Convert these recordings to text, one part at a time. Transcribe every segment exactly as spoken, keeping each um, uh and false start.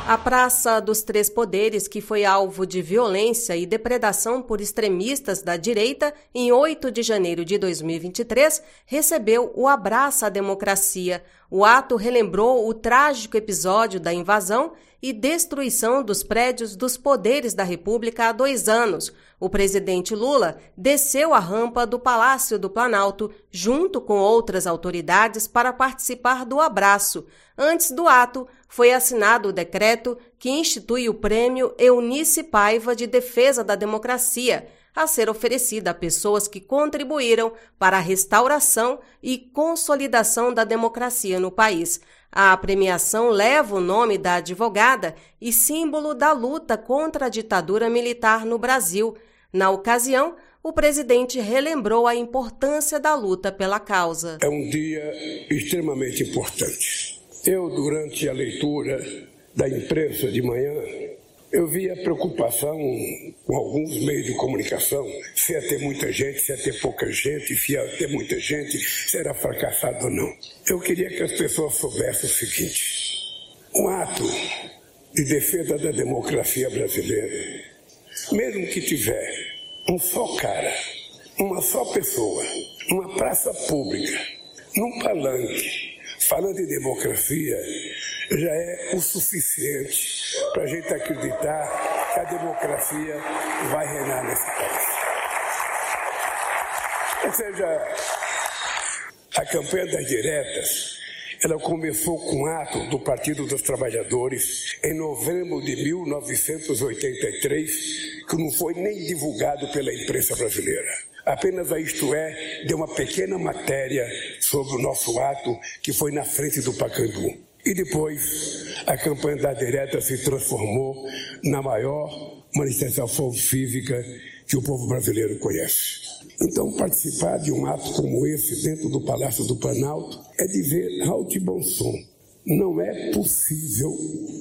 A Praça dos Três Poderes, que foi alvo de violência e depredação por extremistas da direita em oito de janeiro de dois mil e vinte e três, recebeu o Abraça a Democracia. O ato relembrou o trágico episódio da invasão e destruição dos prédios dos poderes da República há dois anos. O presidente Lula desceu a rampa do Palácio do Planalto junto com outras autoridades para participar do abraço. Antes do ato, foi assinado o decreto que institui o Prêmio Eunice Paiva de Defesa da Democracia, a ser oferecida a pessoas que contribuíram para a restauração e consolidação da democracia no país. A premiação leva o nome da advogada e símbolo da luta contra a ditadura militar no Brasil. Na ocasião, o presidente relembrou a importância da luta pela causa. É um dia extremamente importante. Eu, durante a leitura da imprensa de manhã, eu vi a preocupação com alguns meios de comunicação, se ia ter muita gente, se ia ter pouca gente, se ia ter muita gente, se era fracassado ou não. Eu queria que as pessoas soubessem o seguinte: um ato de defesa da democracia brasileira, mesmo que tiver um só cara, uma só pessoa, numa praça pública, num palanque, falando em democracia, já é o suficiente para a gente acreditar que a democracia vai reinar nesse país. Ou seja, a campanha das diretas, ela começou com um ato do Partido dos Trabalhadores em novembro de mil novecentos e oitenta e três, que não foi nem divulgado pela imprensa brasileira. Apenas a Isto É deu uma pequena matéria sobre o nosso ato, que foi na frente do Pacaembu. E depois, a campanha da direta se transformou na maior manifestação cívica que o povo brasileiro conhece. Então, participar de um ato como esse dentro do Palácio do Planalto é de ver alto e bom som. Não é possível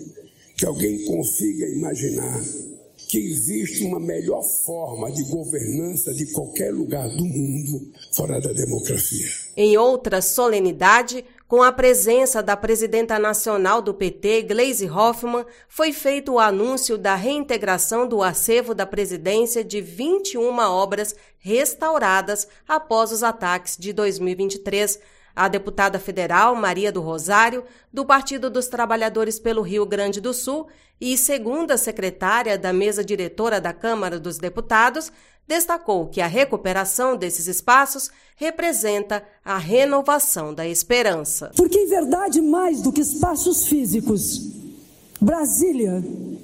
que alguém consiga imaginar que existe uma melhor forma de governança de qualquer lugar do mundo fora da democracia. Em outra solenidade, com a presença da presidenta nacional do P T, Gleisi Hoffmann, foi feito o anúncio da reintegração do acervo da presidência de vinte e uma obras restauradas após os ataques de dois mil e vinte e três. A deputada federal Maria do Rosário, do Partido dos Trabalhadores pelo Rio Grande do Sul e segunda secretária da mesa diretora da Câmara dos Deputados, destacou que a recuperação desses espaços representa a renovação da esperança. Porque, em verdade, mais do que espaços físicos, Brasília,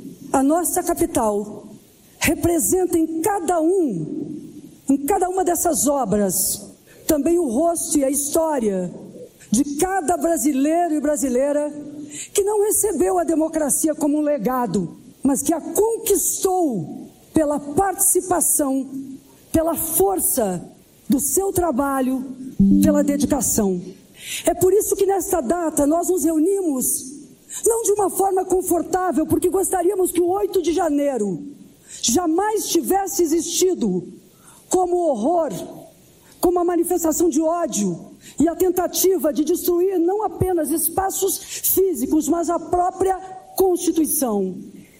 a nossa capital, representa em cada um, em cada uma dessas obras, também o rosto e a história de cada brasileiro e brasileira que não recebeu a democracia como um legado, mas que a conquistou pela participação, pela força do seu trabalho, pela dedicação. É por isso que nesta data nós nos reunimos, não de uma forma confortável, porque gostaríamos que o oito de janeiro jamais tivesse existido como horror, como a manifestação de ódio e a tentativa de destruir não apenas espaços físicos, mas a própria Constituição.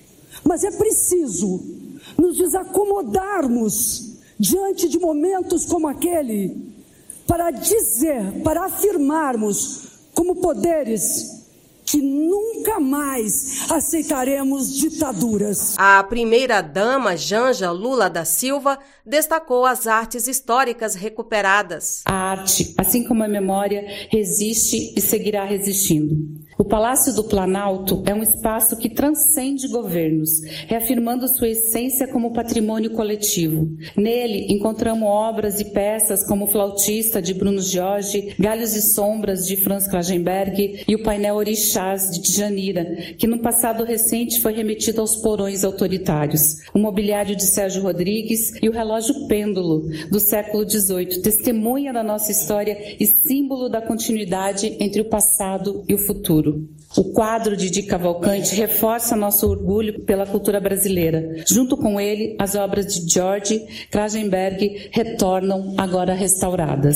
Mas é preciso nos desacomodarmos diante de momentos como aquele para dizer, para afirmarmos como poderes que nunca mais aceitaremos ditaduras. A primeira-dama, Janja Lula da Silva, destacou as artes históricas recuperadas. A arte, assim como a memória, resiste e seguirá resistindo. O Palácio do Planalto é um espaço que transcende governos, reafirmando sua essência como patrimônio coletivo. Nele, encontramos obras e peças como o Flautista, de Bruno Jorge, Galhos e Sombras, de Franz Klagenberg, e o painel Orixás, de Djanira, que no passado recente foi remetido aos porões autoritários. O mobiliário de Sérgio Rodrigues e o relógio pêndulo, do século dezoito, testemunha da nossa história e símbolo da continuidade entre o passado e o futuro. O quadro de Di Cavalcanti reforça nosso orgulho pela cultura brasileira. Junto com ele, as obras de George Klagenberg retornam agora restauradas.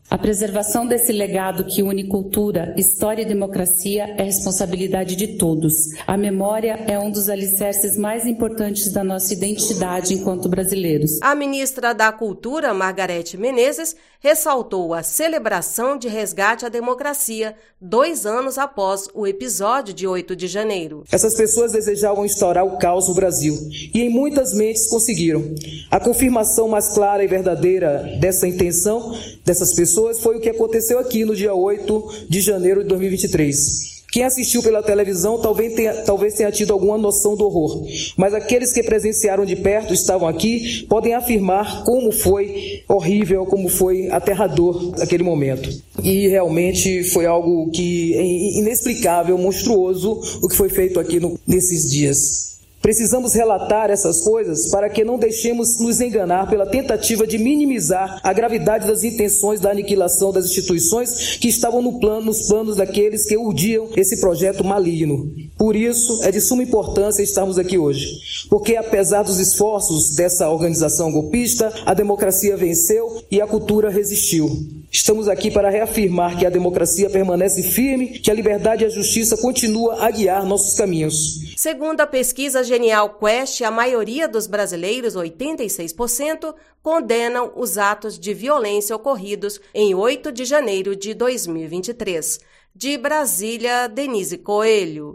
A preservação desse legado que une cultura, história e democracia é responsabilidade de todos. A memória é um dos alicerces mais importantes da nossa identidade enquanto brasileiros. A ministra da Cultura, Margarete Menezes, ressaltou a celebração de resgate à democracia dois anos após o episódio de oito de janeiro. Essas pessoas desejavam instaurar o caos no Brasil e em muitas mentes conseguiram. A confirmação mais clara e verdadeira dessa intenção dessas pessoas foi o que aconteceu aqui no dia oito de janeiro de dois mil e vinte e três. Quem assistiu pela televisão talvez tenha, talvez tenha tido alguma noção do horror, mas aqueles que presenciaram de perto, estavam aqui, podem afirmar como foi horrível, como foi aterrador aquele momento. E realmente foi algo que é inexplicável, monstruoso, o que foi feito aqui no, nesses dias. Precisamos relatar essas coisas para que não deixemos nos enganar pela tentativa de minimizar a gravidade das intenções da aniquilação das instituições que estavam no plano, nos planos daqueles que urdiam esse projeto maligno. Por isso, é de suma importância estarmos aqui hoje, porque apesar dos esforços dessa organização golpista, a democracia venceu e a cultura resistiu. Estamos aqui para reafirmar que a democracia permanece firme, que a liberdade e a justiça continuam a guiar nossos caminhos. Segundo a pesquisa Genial Quest, a maioria dos brasileiros, oitenta e seis por cento, condenam os atos de violência ocorridos em oito de janeiro de dois mil e vinte e três. De Brasília, Denise Coelho.